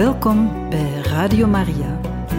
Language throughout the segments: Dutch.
Welkom bij Radio Maria.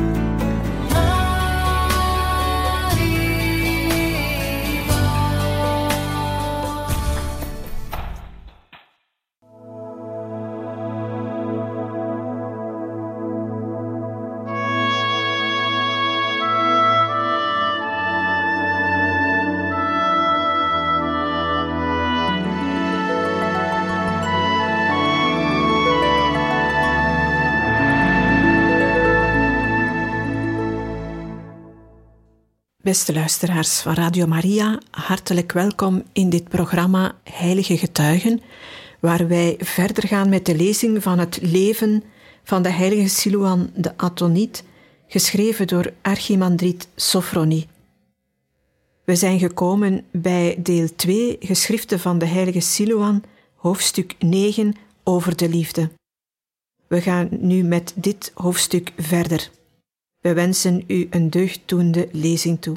Beste luisteraars van Radio Maria, hartelijk welkom in dit programma Heilige Getuigen, waar wij verder gaan met de lezing van het leven van de heilige Silouan de Athoniet, geschreven door Archimandriet Sophronie. We zijn gekomen bij deel 2, geschriften van de heilige Silouan, hoofdstuk 9, over de liefde. We gaan nu met dit hoofdstuk verder. We wensen u een deugddoende lezing toe.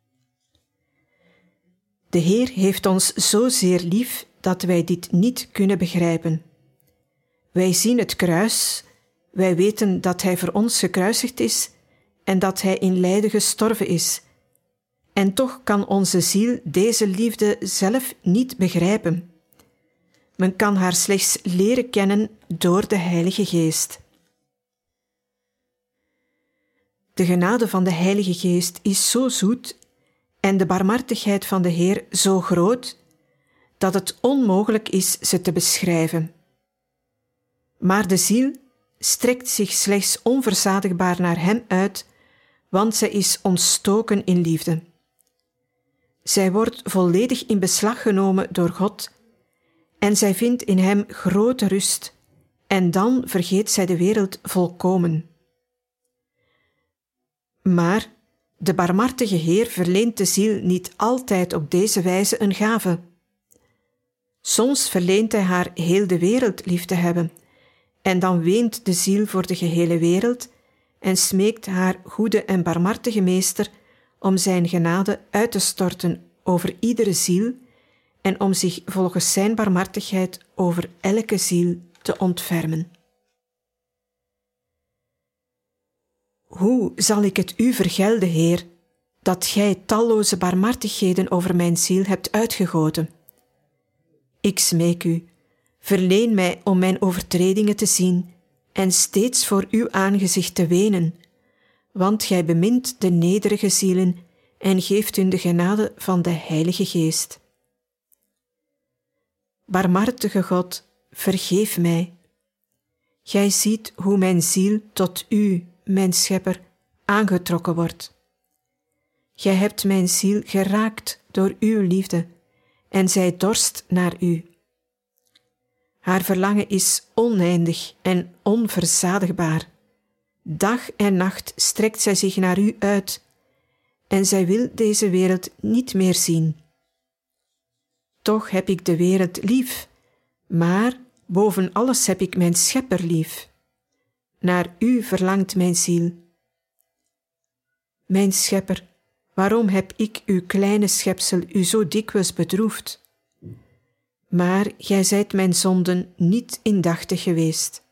De Heer heeft ons zozeer lief dat wij dit niet kunnen begrijpen. Wij zien het kruis, wij weten dat Hij voor ons gekruisigd is en dat Hij in lijden gestorven is. En toch kan onze ziel deze liefde zelf niet begrijpen. Men kan haar slechts leren kennen door de Heilige Geest. De genade van de Heilige Geest is zo zoet en de barmhartigheid van de Heer zo groot, dat het onmogelijk is ze te beschrijven. Maar de ziel strekt zich slechts onverzadigbaar naar Hem uit, want zij is ontstoken in liefde. Zij wordt volledig in beslag genomen door God en zij vindt in Hem grote rust en dan vergeet zij de wereld volkomen. Maar de barmhartige Heer verleent de ziel niet altijd op deze wijze een gave. Soms verleent Hij haar heel de wereld lief te hebben, en dan weent de ziel voor de gehele wereld en smeekt haar goede en barmhartige Meester om zijn genade uit te storten over iedere ziel en om zich volgens zijn barmhartigheid over elke ziel te ontfermen. Hoe zal ik het u vergelden, Heer, dat Gij talloze barmhartigheden over mijn ziel hebt uitgegoten? Ik smeek u, verleen mij om mijn overtredingen te zien en steeds voor uw aangezicht te wenen, want Gij bemint de nederige zielen en geeft hun de genade van de Heilige Geest. Barmhartige God, vergeef mij. Gij ziet hoe mijn ziel tot u, mijn Schepper, aangetrokken wordt. Gij hebt mijn ziel geraakt door uw liefde, en zij dorst naar u. Haar verlangen is oneindig en onverzadigbaar. Dag en nacht strekt zij zich naar u uit, en zij wil deze wereld niet meer zien. Toch heb ik de wereld lief, maar boven alles heb ik mijn Schepper lief. Naar u verlangt mijn ziel. Mijn Schepper, waarom heb ik uw kleine schepsel u zo dikwijls bedroefd? Maar gij zijt mijn zonden niet indachtig geweest.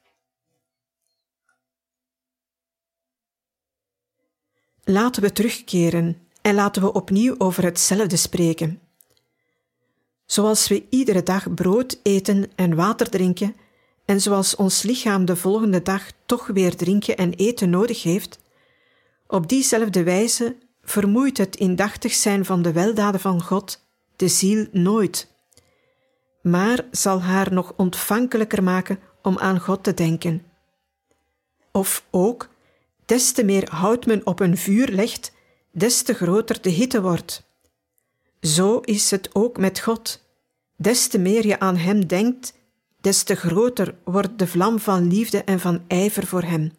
Laten we terugkeren en laten we opnieuw over hetzelfde spreken. Zoals we iedere dag brood eten en water drinken, en zoals ons lichaam de volgende dag toch weer drinken en eten nodig heeft, op diezelfde wijze vermoeit het indachtig zijn van de weldaden van God de ziel nooit, maar zal haar nog ontvankelijker maken om aan God te denken. Of ook, des te meer hout men op een vuur legt, des te groter de hitte wordt. Zo is het ook met God. Des te meer je aan Hem denkt, des te groter wordt de vlam van liefde en van ijver voor Hem.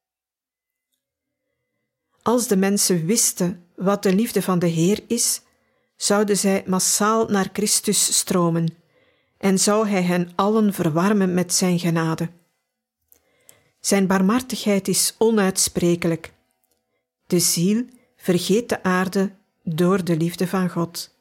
Als de mensen wisten wat de liefde van de Heer is, zouden zij massaal naar Christus stromen en zou Hij hen allen verwarmen met zijn genade. Zijn barmhartigheid is onuitsprekelijk. De ziel vergeet de aarde door de liefde van God.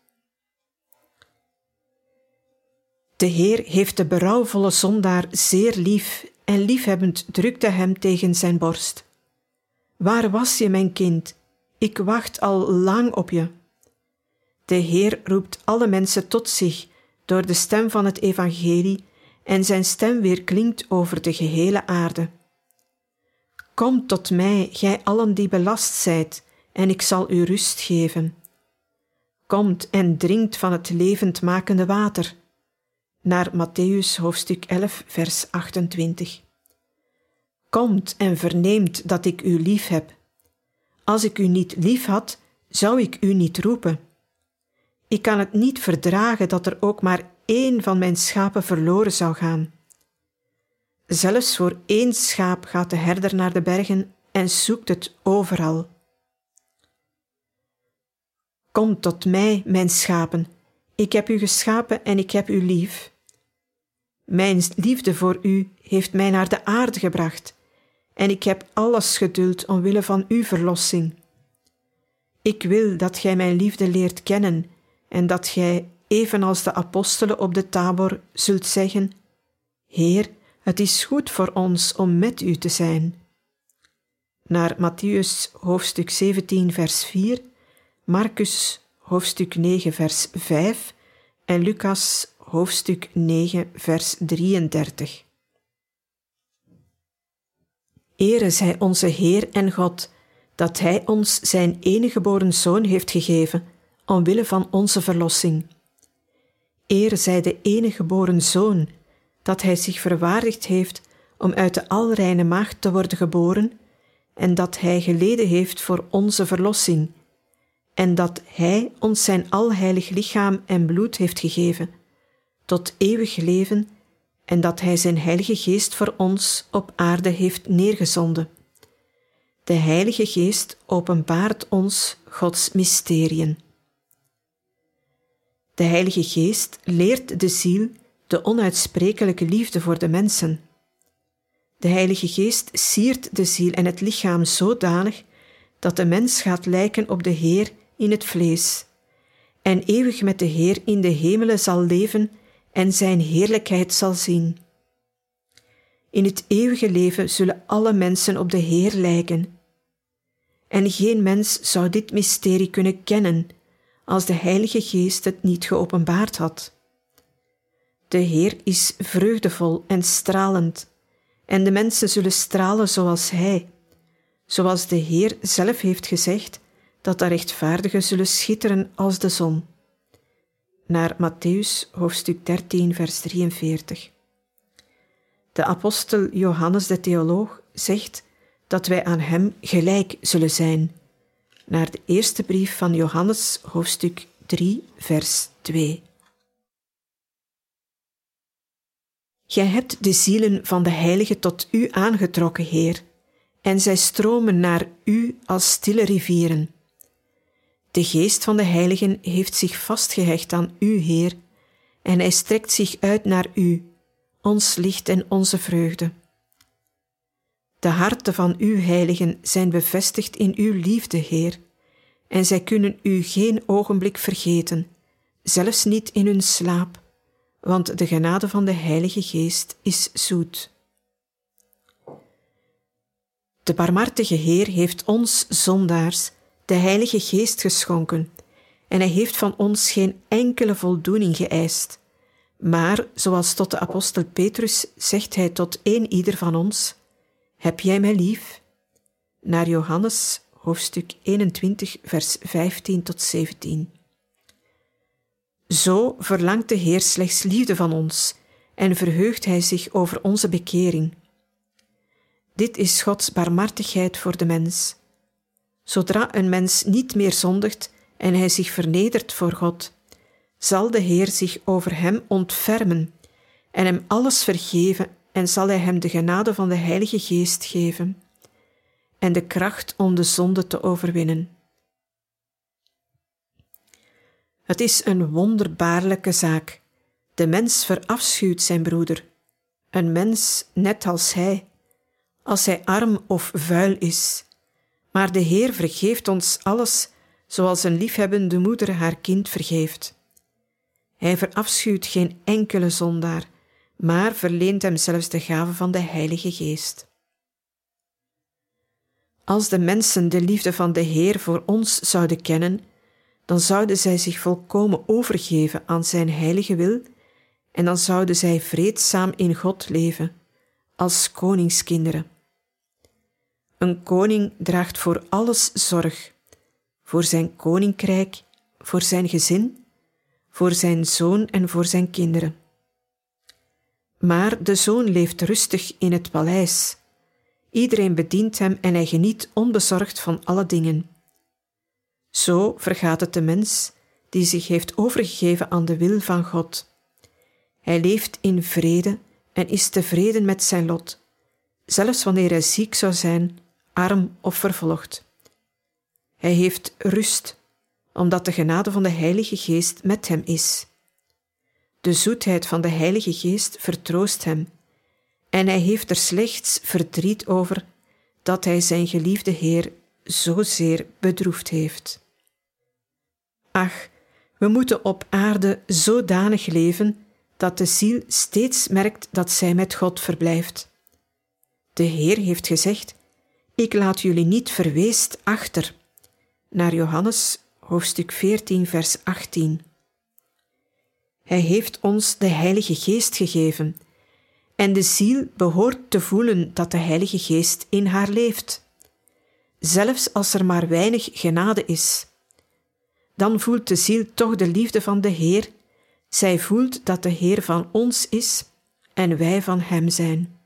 De Heer heeft de berouwvolle zondaar zeer lief en liefhebbend drukte hem tegen zijn borst. Waar was je, mijn kind? Ik wacht al lang op je. De Heer roept alle mensen tot zich door de stem van het evangelie en zijn stem weerklinkt over de gehele aarde. Kom tot mij, gij allen die belast zijt, en ik zal u rust geven. Komt en drinkt van het levendmakende water. Naar Mattheüs hoofdstuk 11, vers 28. Komt en verneemt dat ik u lief heb. Als ik u niet lief had, zou ik u niet roepen. Ik kan het niet verdragen dat er ook maar één van mijn schapen verloren zou gaan. Zelfs voor 1 schaap gaat de herder naar de bergen en zoekt het overal. Kom tot mij, mijn schapen. Ik heb u geschapen en ik heb u lief. Mijn liefde voor u heeft mij naar de aarde gebracht en ik heb alles geduld omwille van uw verlossing. Ik wil dat gij mijn liefde leert kennen en dat gij, evenals de apostelen op de Tabor, zult zeggen: Heer, het is goed voor ons om met u te zijn. Naar Mattheüs hoofdstuk 17 vers 4, Marcus hoofdstuk 9 vers 5 en Lucas hoofdstuk 9 vers 33. Ere zij onze Heer en God, dat Hij ons zijn enige geboren Zoon heeft gegeven, omwille van onze verlossing. Ere zij de enige geboren Zoon, dat Hij zich verwaardigd heeft om uit de alreine maagd te worden geboren, en dat Hij geleden heeft voor onze verlossing, en dat Hij ons zijn alheilig lichaam en bloed heeft gegeven, tot eeuwig leven, en dat Hij zijn Heilige Geest voor ons op aarde heeft neergezonden. De Heilige Geest openbaart ons Gods mysteriën. De Heilige Geest leert de ziel de onuitsprekelijke liefde voor de mensen. De Heilige Geest siert de ziel en het lichaam zodanig dat de mens gaat lijken op de Heer in het vlees en eeuwig met de Heer in de hemelen zal leven en zijn heerlijkheid zal zien. In het eeuwige leven zullen alle mensen op de Heer lijken. En geen mens zou dit mysterie kunnen kennen als de Heilige Geest het niet geopenbaard had. De Heer is vreugdevol en stralend, en de mensen zullen stralen zoals Hij, zoals de Heer zelf heeft gezegd dat de rechtvaardigen zullen schitteren als de zon. Naar Mattheüs hoofdstuk 13 vers 43. De apostel Johannes de theoloog zegt dat wij aan hem gelijk zullen zijn. Naar de eerste brief van Johannes hoofdstuk 3 vers 2. Gij hebt de zielen van de heiligen tot u aangetrokken, Heer, en zij stromen naar u als stille rivieren. De geest van de heiligen heeft zich vastgehecht aan u, Heer, en hij strekt zich uit naar u, ons licht en onze vreugde. De harten van uw heiligen zijn bevestigd in uw liefde, Heer, en zij kunnen u geen ogenblik vergeten, zelfs niet in hun slaap, want de genade van de Heilige Geest is zoet. De barmhartige Heer heeft ons, zondaars, de Heilige Geest geschonken, en hij heeft van ons geen enkele voldoening geëist. Maar, zoals tot de apostel Petrus, zegt hij tot ieder van ons: Heb jij mij lief? Naar Johannes, hoofdstuk 21, vers 15 tot 17. Zo verlangt de Heer slechts liefde van ons en verheugt hij zich over onze bekering. Dit is Gods barmhartigheid voor de mens. Zodra een mens niet meer zondigt en hij zich vernedert voor God, zal de Heer zich over hem ontfermen en hem alles vergeven en zal hij hem de genade van de Heilige Geest geven en de kracht om de zonde te overwinnen. Het is een wonderbaarlijke zaak. De mens verafschuwt zijn broeder, een mens net als hij arm of vuil is. Maar de Heer vergeeft ons alles, zoals een liefhebbende moeder haar kind vergeeft. Hij verafschuwt geen enkele zondaar, maar verleent hem zelfs de gave van de Heilige Geest. Als de mensen de liefde van de Heer voor ons zouden kennen, dan zouden zij zich volkomen overgeven aan zijn heilige wil en dan zouden zij vreedzaam in God leven, als koningskinderen. Een koning draagt voor alles zorg, voor zijn koninkrijk, voor zijn gezin, voor zijn zoon en voor zijn kinderen. Maar de zoon leeft rustig in het paleis. Iedereen bedient hem en hij geniet onbezorgd van alle dingen. Zo vergaat het de mens die zich heeft overgegeven aan de wil van God. Hij leeft in vrede en is tevreden met zijn lot, zelfs wanneer hij ziek zou zijn, arm of vervolgd. Hij heeft rust, omdat de genade van de Heilige Geest met hem is. De zoetheid van de Heilige Geest vertroost hem, en hij heeft er slechts verdriet over dat hij zijn geliefde Heer zozeer bedroefd heeft. Ach, we moeten op aarde zodanig leven dat de ziel steeds merkt dat zij met God verblijft. De Heer heeft gezegd: ik laat jullie niet verweest achter. Naar Johannes, hoofdstuk 14, vers 18. Hij heeft ons de Heilige Geest gegeven, en de ziel behoort te voelen dat de Heilige Geest in haar leeft. Zelfs als er maar weinig genade is. Dan voelt de ziel toch de liefde van de Heer. Zij voelt dat de Heer van ons is en wij van Hem zijn.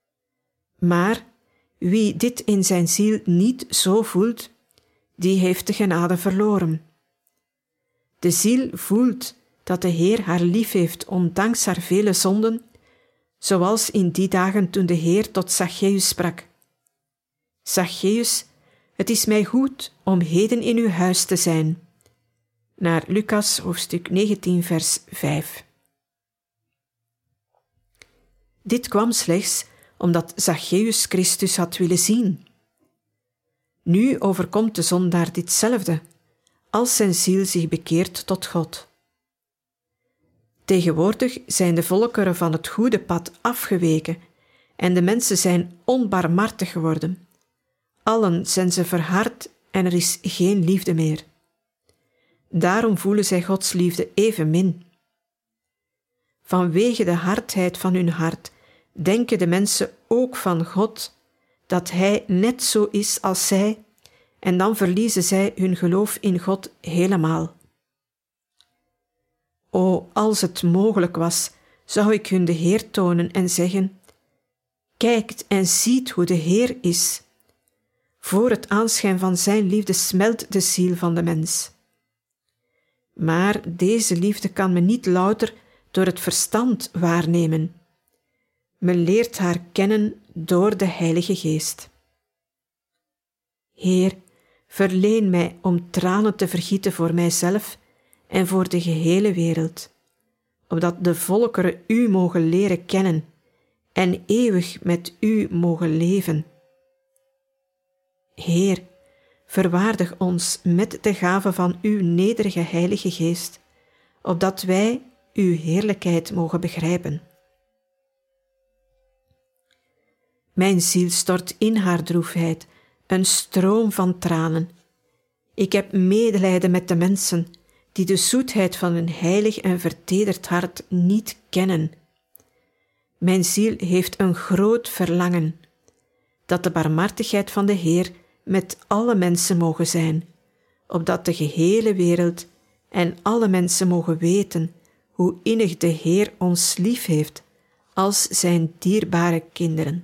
Maar wie dit in zijn ziel niet zo voelt, die heeft de genade verloren. De ziel voelt dat de Heer haar lief heeft ondanks haar vele zonden, zoals in die dagen toen de Heer tot Zacchaeus sprak: Zacchaeus, het is mij goed om heden in uw huis te zijn. Naar Lucas, hoofdstuk 19, vers 5. Dit kwam slechts omdat Zacchaeus Christus had willen zien. Nu overkomt de zondaar ditzelfde, als zijn ziel zich bekeert tot God. Tegenwoordig zijn de volkeren van het goede pad afgeweken en de mensen zijn onbarmhartig geworden. Allen zijn ze verhard en er is geen liefde meer. Daarom voelen zij Gods liefde evenmin. Vanwege de hardheid van hun hart denken de mensen ook van God dat Hij net zo is als zij, en dan verliezen zij hun geloof in God helemaal. O, als het mogelijk was, zou ik hun de Heer tonen en zeggen: kijkt en ziet hoe de Heer is. Voor het aanschijn van zijn liefde smelt de ziel van de mens. Maar deze liefde kan men niet louter door het verstand waarnemen. Men leert haar kennen door de Heilige Geest. Heer, verleen mij om tranen te vergieten voor mijzelf en voor de gehele wereld, opdat de volkeren u mogen leren kennen en eeuwig met u mogen leven. Heer, verwaardig ons met de gave van uw nederige Heilige Geest, opdat wij uw heerlijkheid mogen begrijpen. Mijn ziel stort in haar droefheid een stroom van tranen. Ik heb medelijden met de mensen die de zoetheid van een heilig en vertederd hart niet kennen. Mijn ziel heeft een groot verlangen, dat de barmhartigheid van de Heer met alle mensen mogen zijn, opdat de gehele wereld en alle mensen mogen weten hoe innig de Heer ons lief heeft als zijn dierbare kinderen.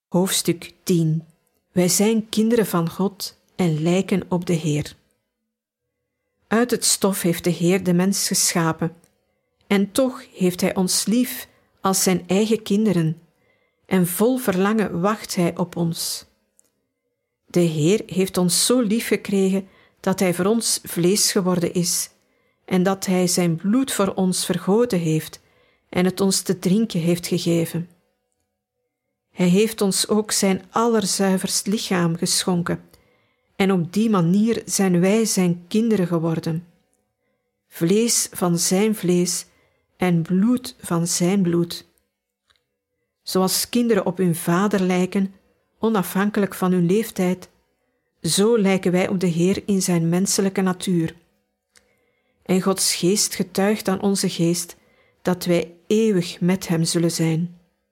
Hoofdstuk 10. Wij zijn kinderen van God en lijken op de Heer. Uit het stof heeft de Heer de mens geschapen, en toch heeft Hij ons lief als zijn eigen kinderen, en vol verlangen wacht Hij op ons. De Heer heeft ons zo lief gekregen dat Hij voor ons vlees geworden is, en dat Hij zijn bloed voor ons vergoten heeft en het ons te drinken heeft gegeven. Hij heeft ons ook zijn allerzuiverst lichaam geschonken, en op die manier zijn wij zijn kinderen geworden. Vlees van zijn vlees en bloed van zijn bloed. Zoals kinderen op hun vader lijken, onafhankelijk van hun leeftijd, zo lijken wij op de Heer in zijn menselijke natuur. En Gods geest getuigt aan onze geest dat wij eeuwig met hem zullen zijn.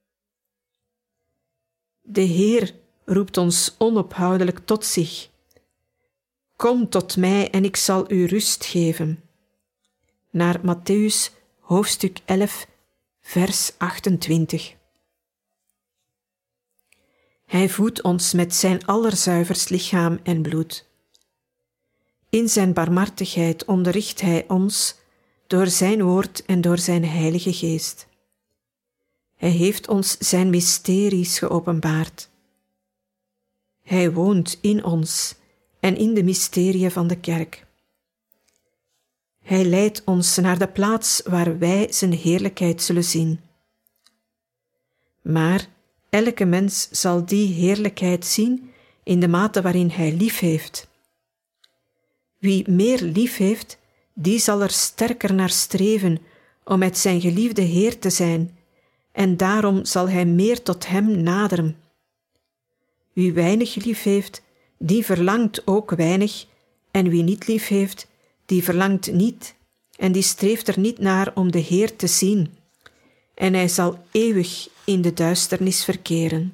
De Heer roept ons onophoudelijk tot zich. Kom tot mij en ik zal u rust geven. Naar Mattheüs hoofdstuk 11, vers 28. Hij voedt ons met zijn allerzuiverst lichaam en bloed. In zijn barmhartigheid onderricht hij ons door zijn woord en door zijn Heilige Geest. Hij heeft ons zijn mysteries geopenbaard. Hij woont in ons en in de mysteriën van de kerk. Hij leidt ons naar de plaats waar wij zijn heerlijkheid zullen zien. Maar elke mens zal die heerlijkheid zien in de mate waarin hij lief heeft. Wie meer lief heeft, die zal er sterker naar streven om met zijn geliefde Heer te zijn, en daarom zal hij meer tot hem naderen. Wie weinig lief heeft, die verlangt ook weinig, en wie niet lief heeft, die verlangt niet, en die streeft er niet naar om de Heer te zien, en hij zal eeuwig in de duisternis verkeren.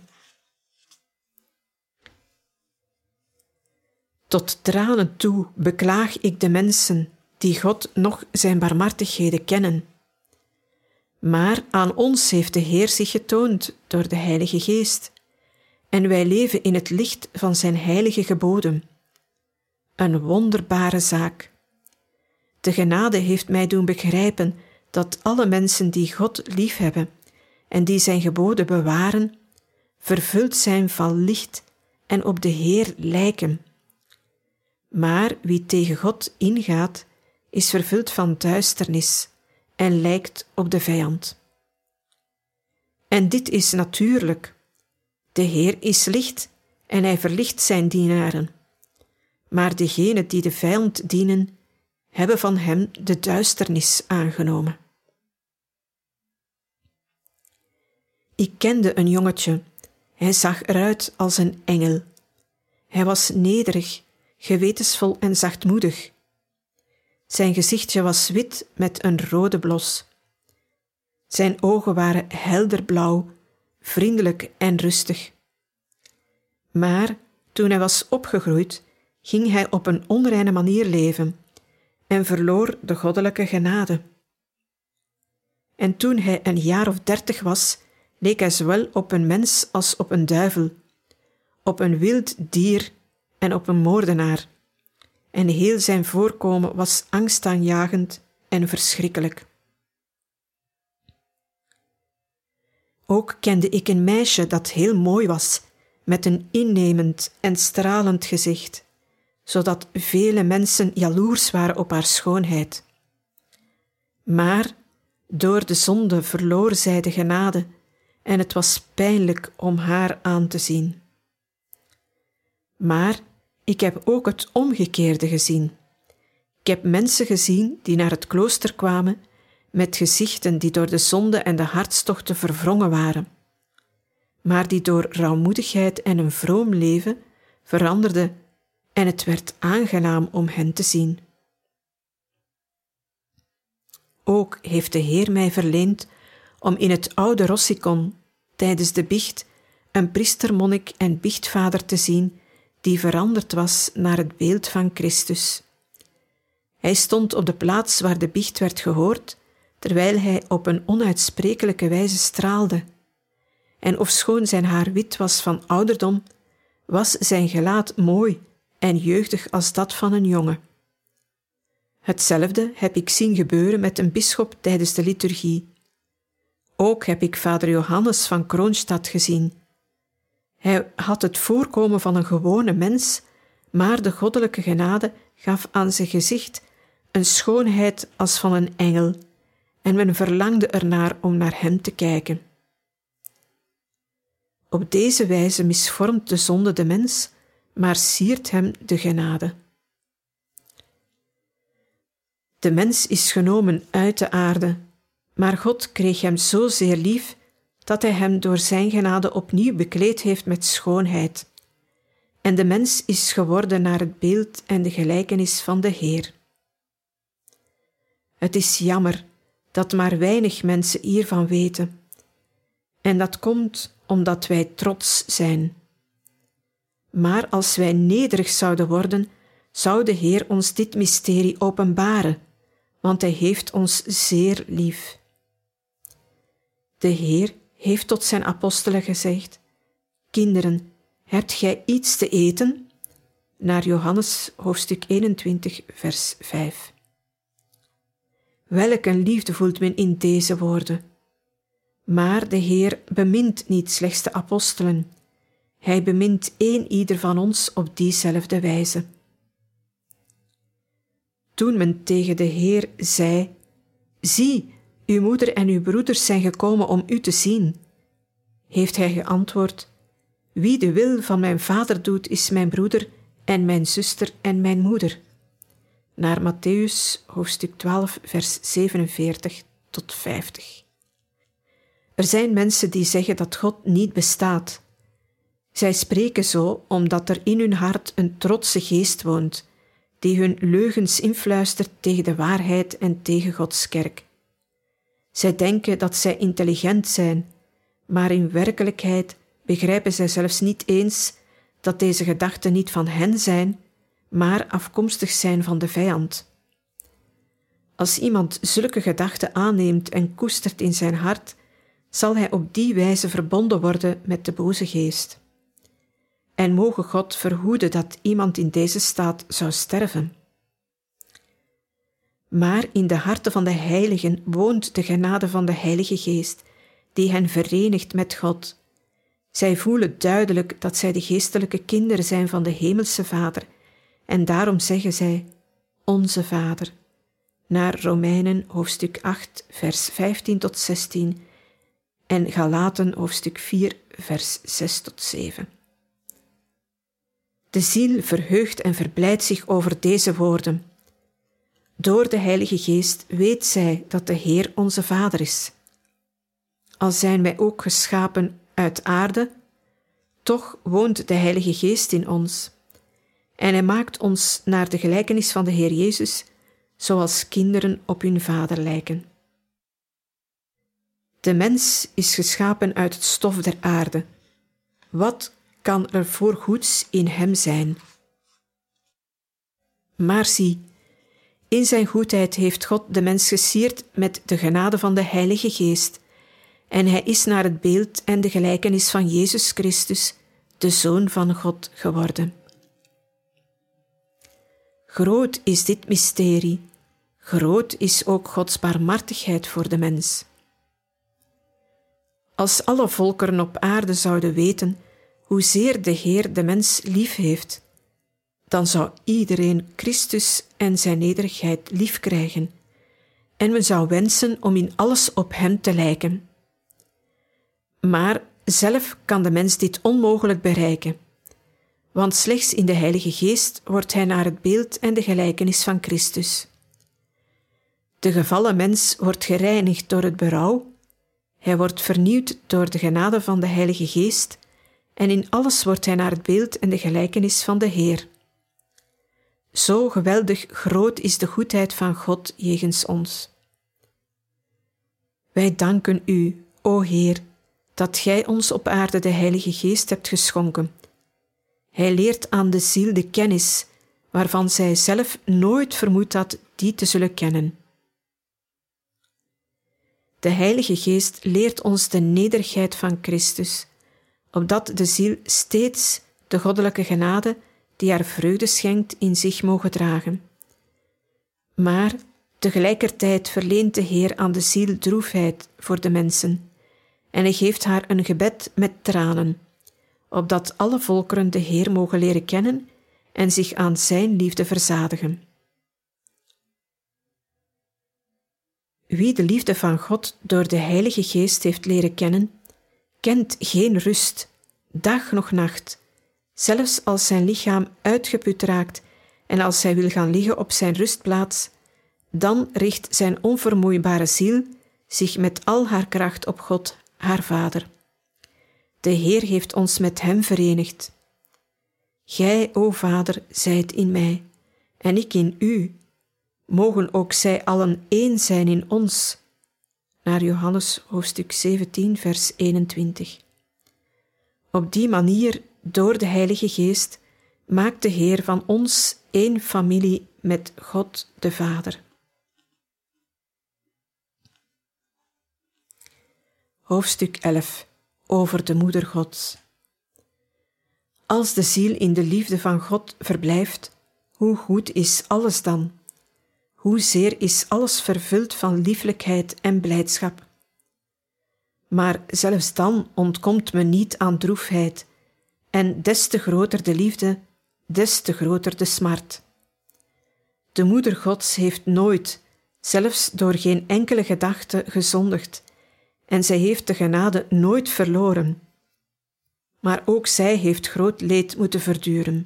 Tot tranen toe beklaag ik de mensen die God nog zijn barmhartigheden kennen. Maar aan ons heeft de Heer zich getoond door de Heilige Geest, en wij leven in het licht van zijn heilige geboden. Een wonderbare zaak. De genade heeft mij doen begrijpen dat alle mensen die God liefhebben en die zijn geboden bewaren, vervuld zijn van licht en op de Heer lijken. Maar wie tegen God ingaat, is vervuld van duisternis en lijkt op de vijand. En dit is natuurlijk. De Heer is licht en hij verlicht zijn dienaren. Maar degenen die de vijand dienen, hebben van hem de duisternis aangenomen. Ik kende een jongetje. Hij zag eruit als een engel. Hij was nederig, gewetensvol en zachtmoedig. Zijn gezichtje was wit met een rode blos. Zijn ogen waren helderblauw, vriendelijk en rustig. Maar toen hij was opgegroeid, ging hij op een onreine manier leven en verloor de goddelijke genade. En toen hij een jaar of 30 was, leek hij zowel op een mens als op een duivel, op een wild dier en op een moordenaar. En heel zijn voorkomen was angstaanjagend en verschrikkelijk. Ook kende ik een meisje dat heel mooi was, met een innemend en stralend gezicht, zodat vele mensen jaloers waren op haar schoonheid. Maar door de zonde verloor zij de genade en het was pijnlijk om haar aan te zien. Maar ik heb ook het omgekeerde gezien. Ik heb mensen gezien die naar het klooster kwamen met gezichten die door de zonde en de hartstochten verwrongen waren, maar die door rouwmoedigheid en een vroom leven veranderden en het werd aangenaam om hen te zien. Ook heeft de Heer mij verleend om in het oude Rossikon tijdens de biecht een priestermonnik en biechtvader te zien die veranderd was naar het beeld van Christus. Hij stond op de plaats waar de biecht werd gehoord, terwijl hij op een onuitsprekelijke wijze straalde. en ofschoon zijn haar wit was van ouderdom, was zijn gelaat mooi en jeugdig als dat van een jongen. Hetzelfde heb ik zien gebeuren met een bisschop tijdens de liturgie. Ook heb ik vader Johannes van Kroonstad gezien. Hij had het voorkomen van een gewone mens, maar de goddelijke genade gaf aan zijn gezicht een schoonheid als van een engel, en men verlangde ernaar om naar hem te kijken. Op deze wijze misvormt de zonde de mens, maar siert hem de genade. De mens is genomen uit de aarde, maar God kreeg hem zo zeer lief dat hij hem door zijn genade opnieuw bekleed heeft met schoonheid. En de mens is geworden naar het beeld en de gelijkenis van de Heer. Het is jammer dat maar weinig mensen hiervan weten. En dat komt omdat wij trots zijn. Maar als wij nederig zouden worden, zou de Heer ons dit mysterie openbaren, want Hij heeft ons zeer lief. De Heer heeft tot zijn apostelen gezegd: Kinderen, hebt gij iets te eten? Naar Johannes hoofdstuk 21, vers 5. Welk een liefde voelt men in deze woorden. Maar de Heer bemint niet slechts de apostelen. Hij bemint ieder van ons op diezelfde wijze. Toen men tegen de Heer zei: Zie, uw moeder en uw broeders zijn gekomen om u te zien, heeft hij geantwoord: Wie de wil van mijn vader doet, is mijn broeder en mijn zuster en mijn moeder. Naar Mattheüs hoofdstuk 12, vers 47 tot 50. Er zijn mensen die zeggen dat God niet bestaat. Zij spreken zo omdat er in hun hart een trotse geest woont, die hun leugens influistert tegen de waarheid en tegen Gods kerk. Zij denken dat zij intelligent zijn, maar in werkelijkheid begrijpen zij zelfs niet eens dat deze gedachten niet van hen zijn, maar afkomstig zijn van de vijand. Als iemand zulke gedachten aanneemt en koestert in zijn hart, zal hij op die wijze verbonden worden met de boze geest. En moge God verhoeden dat iemand in deze staat zou sterven. Maar in de harten van de heiligen woont de genade van de Heilige Geest, die hen verenigt met God. Zij voelen duidelijk dat zij de geestelijke kinderen zijn van de Hemelse Vader, en daarom zeggen zij: Onze Vader. Naar Romeinen hoofdstuk 8, vers 15 tot 16 en Galaten hoofdstuk 4, vers 6 tot 7. De ziel verheugt en verblijdt zich over deze woorden. Door de Heilige Geest weet zij dat de Heer onze Vader is. Al zijn wij ook geschapen uit aarde, toch woont de Heilige Geest in ons. En Hij maakt ons naar de gelijkenis van de Heer Jezus, zoals kinderen op hun Vader lijken. De mens is geschapen uit het stof der aarde. Wat kan er voor goeds in hem zijn? Maar zie, in zijn goedheid heeft God de mens gesierd met de genade van de Heilige Geest, en hij is naar het beeld en de gelijkenis van Jezus Christus, de Zoon van God, geworden. Groot is dit mysterie, groot is ook Gods barmhartigheid voor de mens. Als alle volkeren op aarde zouden weten hoezeer de Heer de mens lief heeft, dan zou iedereen Christus en zijn nederigheid lief krijgen, en men zou wensen om in alles op hem te lijken. Maar zelf kan de mens dit onmogelijk bereiken, want slechts in de Heilige Geest wordt hij naar het beeld en de gelijkenis van Christus. De gevallen mens wordt gereinigd door het berouw, hij wordt vernieuwd door de genade van de Heilige Geest, en in alles wordt hij naar het beeld en de gelijkenis van de Heer. Zo geweldig groot is de goedheid van God jegens ons. Wij danken U, o Heer, dat Gij ons op aarde de Heilige Geest hebt geschonken. Hij leert aan de ziel de kennis, waarvan zij zelf nooit vermoed had die te zullen kennen. De Heilige Geest leert ons de nederigheid van Christus, opdat de ziel steeds de goddelijke genade die haar vreugde schenkt in zich mogen dragen. Maar tegelijkertijd verleent de Heer aan de ziel droefheid voor de mensen, en hij geeft haar een gebed met tranen, opdat alle volkeren de Heer mogen leren kennen en zich aan zijn liefde verzadigen. Wie de liefde van God door de Heilige Geest heeft leren kennen, kent geen rust, dag noch nacht, zelfs als zijn lichaam uitgeput raakt en als hij wil gaan liggen op zijn rustplaats, dan richt zijn onvermoeibare ziel zich met al haar kracht op God, haar Vader. De Heer heeft ons met hem verenigd. Gij, o Vader, zijt in mij, en ik in u. Mogen ook zij allen één zijn in ons. Naar Johannes hoofdstuk 17, vers 21. Op die manier, door de Heilige Geest, maakt de Heer van ons één familie met God de Vader. Hoofdstuk 11. Over de Moeder Gods. Als de ziel in de liefde van God verblijft, hoe goed is alles dan? Hoezeer is alles vervuld van lieflijkheid en blijdschap? Maar zelfs dan ontkomt men niet aan droefheid, en des te groter de liefde, des te groter de smart. De Moeder Gods heeft nooit, zelfs door geen enkele gedachte, gezondigd, en zij heeft de genade nooit verloren. Maar ook zij heeft groot leed moeten verduren.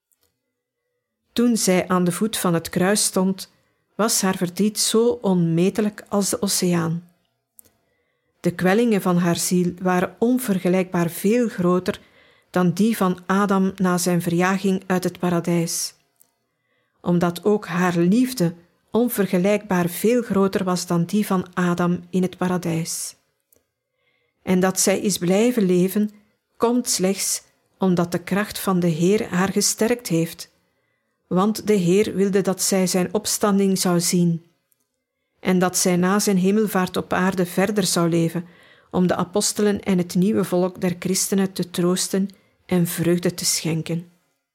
Toen zij aan de voet van het kruis stond, was haar verdriet zo onmetelijk als de oceaan. De kwellingen van haar ziel waren onvergelijkbaar veel groter dan die van Adam na zijn verjaging uit het paradijs, omdat ook haar liefde onvergelijkbaar veel groter was dan die van Adam in het paradijs. En dat zij is blijven leven, komt slechts omdat de kracht van de Heer haar gesterkt heeft, want de Heer wilde dat zij zijn opstanding zou zien, en dat zij na zijn hemelvaart op aarde verder zou leven, om de apostelen en het nieuwe volk der christenen te troosten en vreugde te schenken.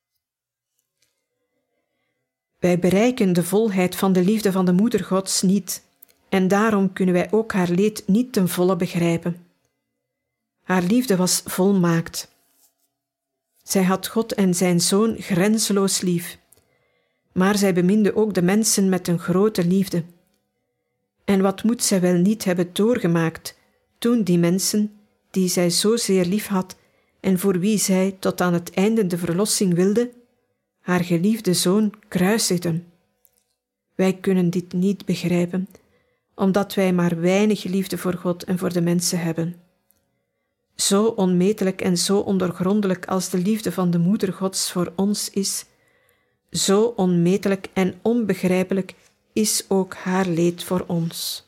Wij bereiken de volheid van de liefde van de Moeder Gods niet, en daarom kunnen wij ook haar leed niet ten volle begrijpen. Haar liefde was volmaakt. Zij had God en zijn Zoon grenzeloos lief, maar zij beminde ook de mensen met een grote liefde. En wat moet zij wel niet hebben doorgemaakt, toen die mensen, die zij zozeer lief had en voor wie zij tot aan het einde de verlossing wilde, haar geliefde Zoon kruisigden. Wij kunnen dit niet begrijpen, omdat wij maar weinig liefde voor God en voor de mensen hebben. Zo onmetelijk en zo ondoorgrondelijk als de liefde van de Moeder Gods voor ons is, zo onmetelijk en onbegrijpelijk is ook haar leed voor ons.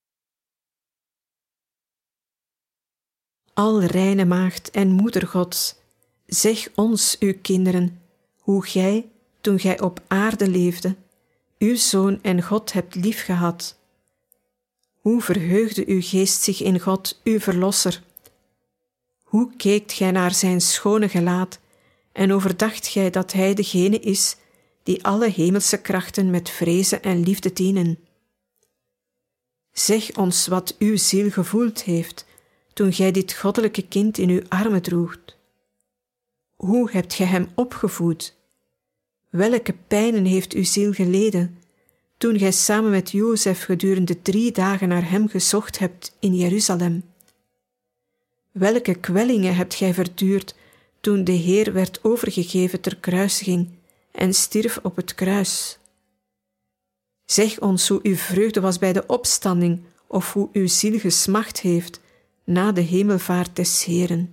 Alreine Maagd en Moeder Gods, zeg ons, uw kinderen, hoe gij, toen gij op aarde leefde, uw Zoon en God hebt liefgehad. Hoe verheugde uw geest zich in God, uw Verlosser? Hoe keekt gij naar zijn schone gelaat en overdacht gij dat hij degene is die alle hemelse krachten met vrezen en liefde dienen? Zeg ons wat uw ziel gevoeld heeft toen gij dit goddelijke kind in uw armen droegt. Hoe hebt gij hem opgevoed? Welke pijnen heeft uw ziel geleden toen gij samen met Jozef gedurende 3 dagen naar hem gezocht hebt in Jeruzalem? Welke kwellingen hebt gij verduurd toen de Heer werd overgegeven ter kruisiging en stierf op het kruis? Zeg ons hoe uw vreugde was bij de opstanding of hoe uw ziel gesmacht heeft na de hemelvaart des Heeren.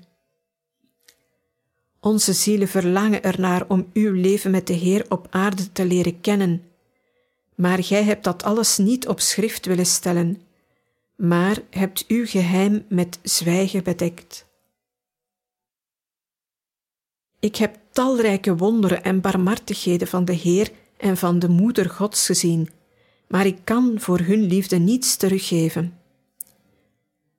Onze zielen verlangen ernaar om uw leven met de Heer op aarde te leren kennen, maar gij hebt dat alles niet op schrift willen stellen, maar hebt uw geheim met zwijgen bedekt. Ik heb talrijke wonderen en barmhartigheden van de Heer en van de Moeder Gods gezien, maar ik kan voor hun liefde niets teruggeven.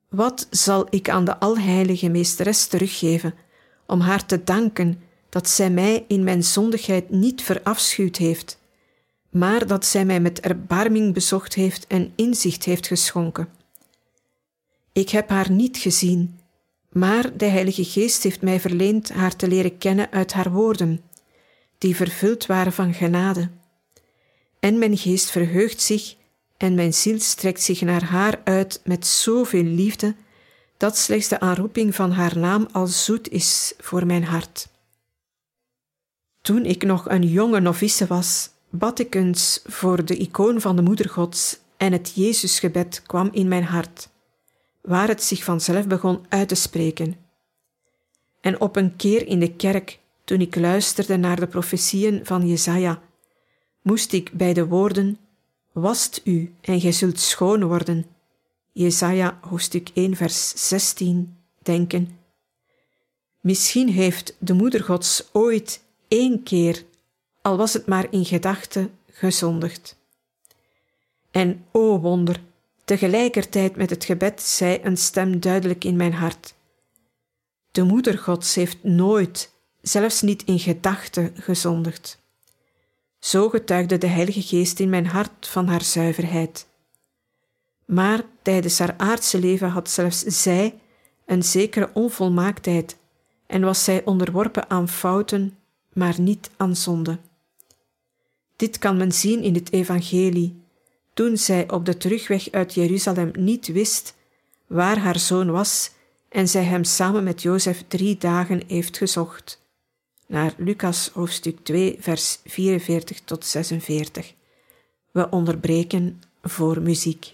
Wat zal ik aan de Alheilige Meesteres teruggeven, om haar te danken dat zij mij in mijn zondigheid niet verafschuwd heeft, maar dat zij mij met erbarming bezocht heeft en inzicht heeft geschonken. Ik heb haar niet gezien, maar de Heilige Geest heeft mij verleend haar te leren kennen uit haar woorden, die vervuld waren van genade. En mijn geest verheugt zich en mijn ziel strekt zich naar haar uit met zoveel liefde, dat slechts de aanroeping van haar naam al zoet is voor mijn hart. Toen ik nog een jonge novice was, bad ik eens voor de icoon van de Moeder Gods en het Jezusgebed kwam in mijn hart, waar het zich vanzelf begon uit te spreken. En op een keer in de kerk, toen ik luisterde naar de profetieën van Jesaja, moest ik bij de woorden "Wast u en gij zult schoon worden", Jesaja hoofdstuk 1 vers 16, denken: misschien heeft de Moeder Gods ooit 1 keer, al was het maar in gedachte, gezondigd. En o wonder, tegelijkertijd met het gebed zei een stem duidelijk in mijn hart: de Moeder Gods heeft nooit, zelfs niet in gedachte, gezondigd. Zo getuigde de Heilige Geest in mijn hart van haar zuiverheid. Maar tijdens haar aardse leven had zelfs zij een zekere onvolmaaktheid en was zij onderworpen aan fouten, maar niet aan zonde. Dit kan men zien in het evangelie, toen zij op de terugweg uit Jeruzalem niet wist waar haar zoon was en zij hem samen met Jozef 3 dagen heeft gezocht. Naar Lucas hoofdstuk 2 vers 44 tot 46. We onderbreken voor muziek.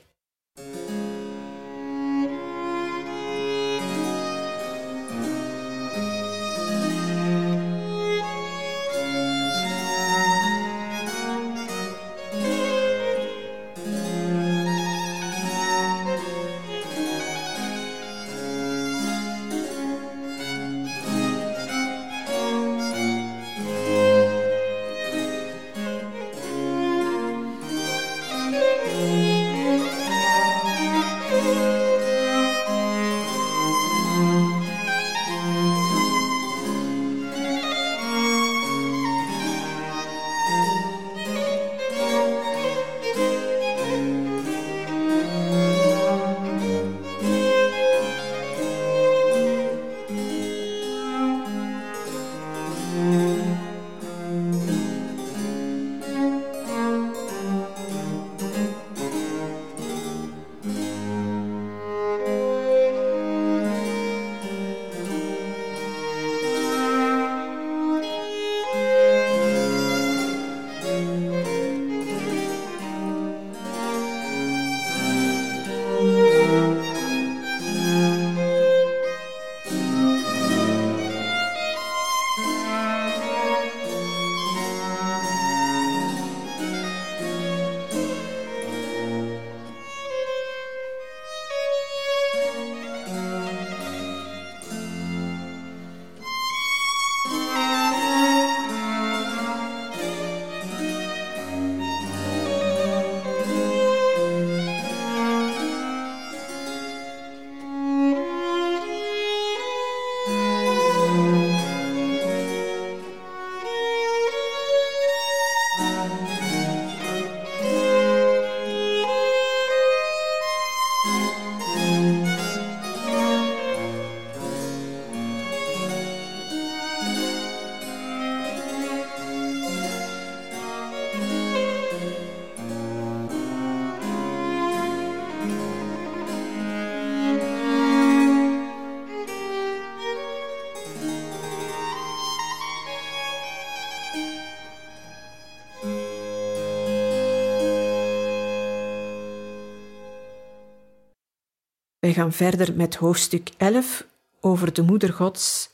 Wij gaan verder met hoofdstuk 11 over de Moeder Gods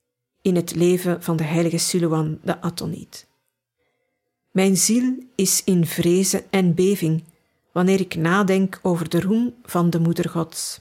in het leven van de heilige Silouan de Attoniet. Mijn ziel is in vrezen en beving wanneer ik nadenk over de roem van de Moeder Gods.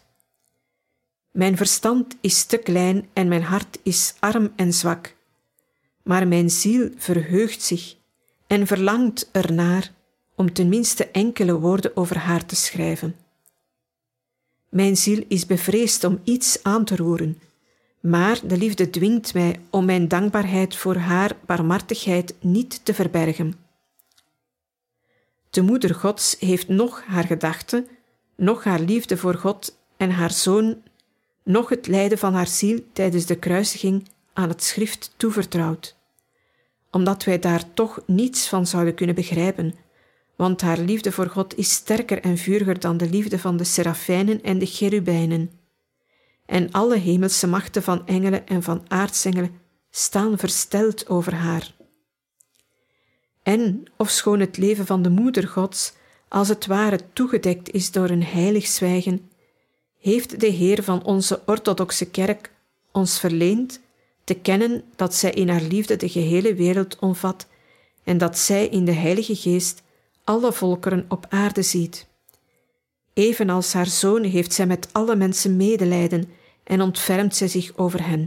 Mijn verstand is te klein en mijn hart is arm en zwak, maar mijn ziel verheugt zich en verlangt ernaar om tenminste enkele woorden over haar te schrijven. Mijn ziel is bevreesd om iets aan te roeren, maar de liefde dwingt mij om mijn dankbaarheid voor haar barmhartigheid niet te verbergen. De moeder Gods heeft noch haar gedachten, noch haar liefde voor God en haar Zoon, noch het lijden van haar ziel tijdens de kruisiging aan het schrift toevertrouwd, omdat wij daar toch niets van zouden kunnen begrijpen, want haar liefde voor God is sterker en vuriger dan de liefde van de serafijnen en de cherubijnen. En alle hemelse machten van engelen en van aartsengelen staan versteld over haar. En, ofschoon het leven van de moeder Gods als het ware toegedekt is door een heilig zwijgen, heeft de Heer van onze orthodoxe kerk ons verleend te kennen dat zij in haar liefde de gehele wereld omvat en dat zij in de Heilige Geest alle volkeren op aarde ziet. Evenals haar Zoon heeft zij met alle mensen medelijden en ontfermt zij zich over hen.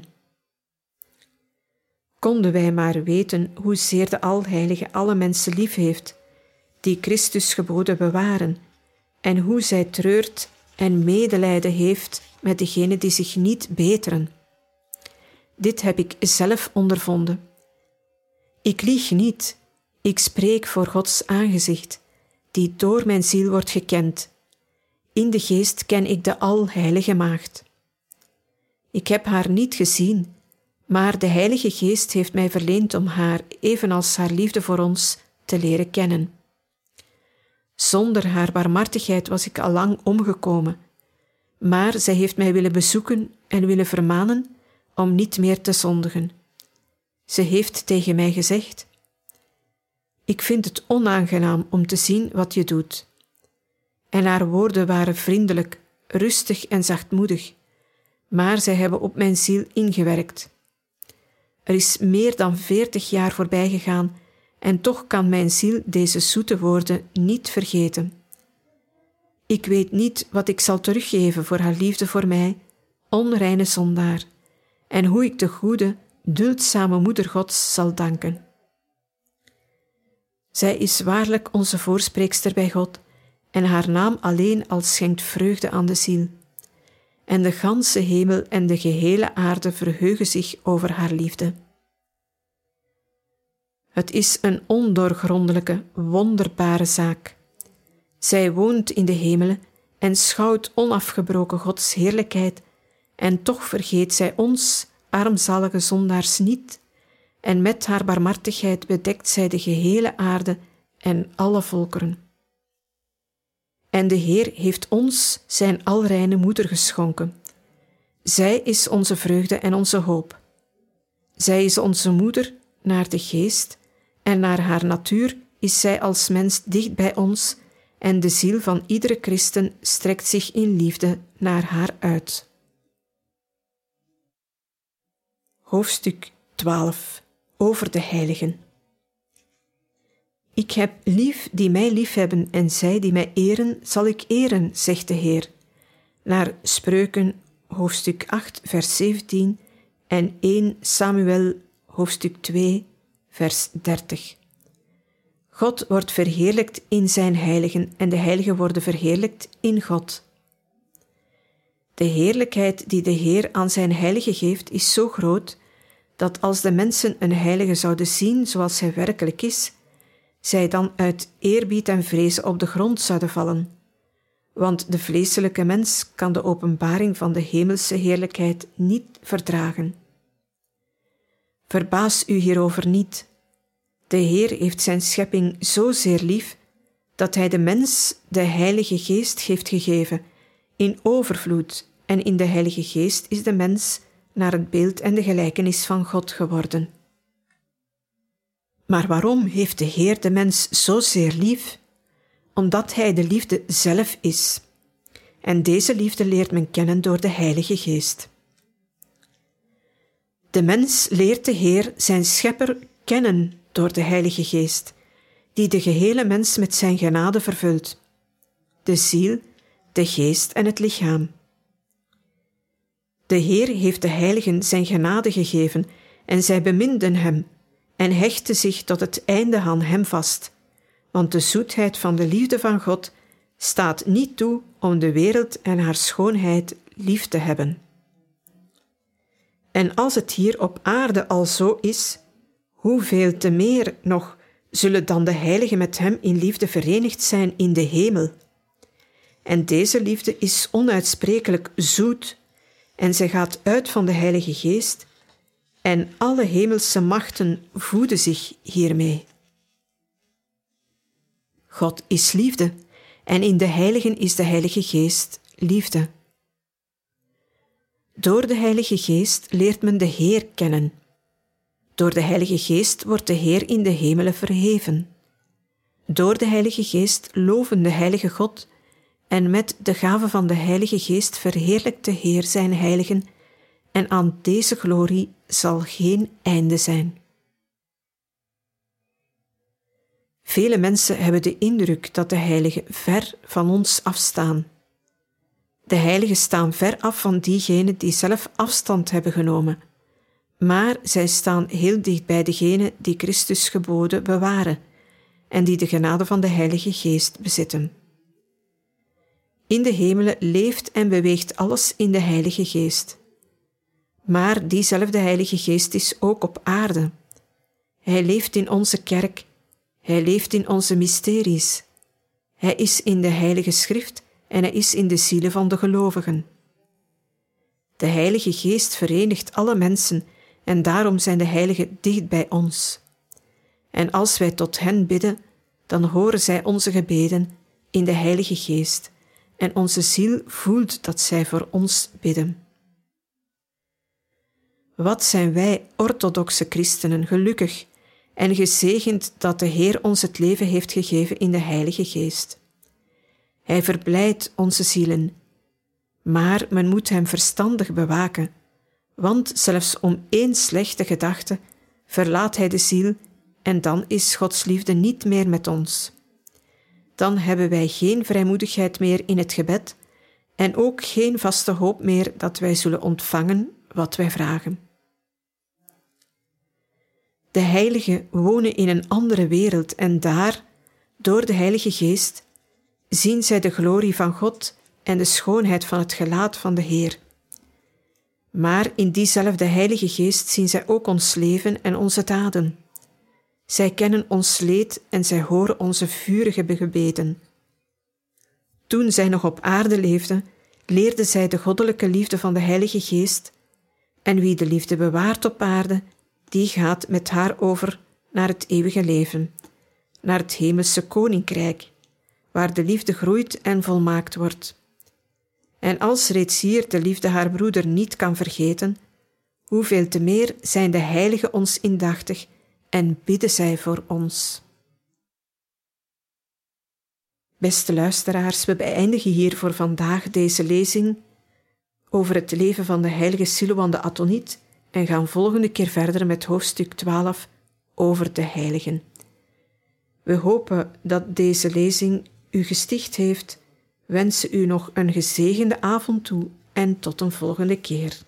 Konden wij maar weten hoezeer de Alheilige alle mensen lief heeft, die Christus geboden bewaren, en hoe zij treurt en medelijden heeft met degenen die zich niet beteren. Dit heb ik zelf ondervonden. Ik lieg niet, ik spreek voor Gods aangezicht, die door mijn ziel wordt gekend. In de geest ken ik de Alheilige Maagd. Ik heb haar niet gezien, maar de Heilige Geest heeft mij verleend om haar, evenals haar liefde voor ons, te leren kennen. Zonder haar barmhartigheid was ik al lang omgekomen, maar zij heeft mij willen bezoeken en willen vermanen om niet meer te zondigen. Ze heeft tegen mij gezegd: ik vind het onaangenaam om te zien wat je doet. En haar woorden waren vriendelijk, rustig en zachtmoedig, maar zij hebben op mijn ziel ingewerkt. Er is meer dan 40 jaar voorbij gegaan en toch kan mijn ziel deze zoete woorden niet vergeten. Ik weet niet wat ik zal teruggeven voor haar liefde voor mij, onreine zondaar, en hoe ik de goede, duldzame moeder Gods zal danken. Zij is waarlijk onze voorspreekster bij God, en haar naam alleen al schenkt vreugde aan de ziel. En de ganse hemel en de gehele aarde verheugen zich over haar liefde. Het is een ondoorgrondelijke, wonderbare zaak. Zij woont in de hemelen en schouwt onafgebroken Gods heerlijkheid, en toch vergeet zij ons, armzalige zondaars, niet, en met haar barmhartigheid bedekt zij de gehele aarde en alle volkeren. En de Heer heeft ons zijn alreine moeder geschonken. Zij is onze vreugde en onze hoop. Zij is onze moeder naar de geest, en naar haar natuur is zij als mens dicht bij ons, en de ziel van iedere christen strekt zich in liefde naar haar uit. Hoofdstuk 12. Over de heiligen. Ik heb lief die mij liefhebben, en zij die mij eren, zal ik eren, zegt de Heer. Naar Spreuken, hoofdstuk 8, vers 17 en 1 Samuel, hoofdstuk 2, vers 30. God wordt verheerlijkt in zijn heiligen, en de heiligen worden verheerlijkt in God. De heerlijkheid die de Heer aan zijn heiligen geeft, is zo groot, dat als de mensen een heilige zouden zien zoals hij werkelijk is, zij dan uit eerbied en vrees op de grond zouden vallen. Want de vleeselijke mens kan de openbaring van de hemelse heerlijkheid niet verdragen. Verbaas u hierover niet. De Heer heeft zijn schepping zo zeer lief, dat hij de mens de Heilige Geest heeft gegeven, in overvloed, en in de Heilige Geest is de mens naar het beeld en de gelijkenis van God geworden. Maar waarom heeft de Heer de mens zo zeer lief? Omdat hij de liefde zelf is. En deze liefde leert men kennen door de Heilige Geest. De mens leert de Heer, zijn Schepper, kennen door de Heilige Geest, die de gehele mens met zijn genade vervult, de ziel, de geest en het lichaam. De Heer heeft de heiligen zijn genade gegeven, en zij beminden hem, en hechten zich tot het einde aan hem vast, want de zoetheid van de liefde van God staat niet toe om de wereld en haar schoonheid lief te hebben. En als het hier op aarde al zo is, hoeveel te meer nog zullen dan de heiligen met hem in liefde verenigd zijn in de hemel. En deze liefde is onuitsprekelijk zoet, en zij gaat uit van de Heilige Geest, en alle hemelse machten voeden zich hiermee. God is liefde, en in de heiligen is de Heilige Geest liefde. Door de Heilige Geest leert men de Heer kennen. Door de Heilige Geest wordt de Heer in de hemelen verheven. Door de Heilige Geest loven de Heilige God, en met de gave van de Heilige Geest verheerlijkt de Heer zijn heiligen, en aan deze glorie zal geen einde zijn. Vele mensen hebben de indruk dat de heiligen ver van ons afstaan. De heiligen staan ver af van diegenen die zelf afstand hebben genomen, maar zij staan heel dicht bij degenen die Christus' geboden bewaren en die de genade van de Heilige Geest bezitten. In de hemelen leeft en beweegt alles in de Heilige Geest. Maar diezelfde Heilige Geest is ook op aarde. Hij leeft in onze kerk, hij leeft in onze mysteries. Hij is in de Heilige Schrift en hij is in de zielen van de gelovigen. De Heilige Geest verenigt alle mensen en daarom zijn de heiligen dicht bij ons. En als wij tot hen bidden, dan horen zij onze gebeden in de Heilige Geest en onze ziel voelt dat zij voor ons bidden. Wat zijn wij orthodoxe christenen gelukkig en gezegend dat de Heer ons het leven heeft gegeven in de Heilige Geest. Hij verblijdt onze zielen, maar men moet hem verstandig bewaken, want zelfs om één slechte gedachte verlaat hij de ziel en dan is Gods liefde niet meer met ons. Dan hebben wij geen vrijmoedigheid meer in het gebed en ook geen vaste hoop meer dat wij zullen ontvangen wat wij vragen. De heiligen wonen in een andere wereld en daar, door de Heilige Geest, zien zij de glorie van God en de schoonheid van het gelaat van de Heer. Maar in diezelfde Heilige Geest zien zij ook ons leven en onze daden. Zij kennen ons leed en zij horen onze vurige gebeden. Toen zij nog op aarde leefden, leerden zij de goddelijke liefde van de Heilige Geest, en wie de liefde bewaart op aarde, die gaat met haar over naar het eeuwige leven, naar het hemelse koninkrijk, waar de liefde groeit en volmaakt wordt. En als reeds hier de liefde haar broeder niet kan vergeten, hoeveel te meer zijn de heiligen ons indachtig en bidden zij voor ons. Beste luisteraars, we beëindigen hier voor vandaag deze lezing over het leven van de heilige Silouan de Athoniet en gaan volgende keer verder met hoofdstuk 12 over de heiligen. We hopen dat deze lezing u gesticht heeft, wensen u nog een gezegende avond toe en tot een volgende keer.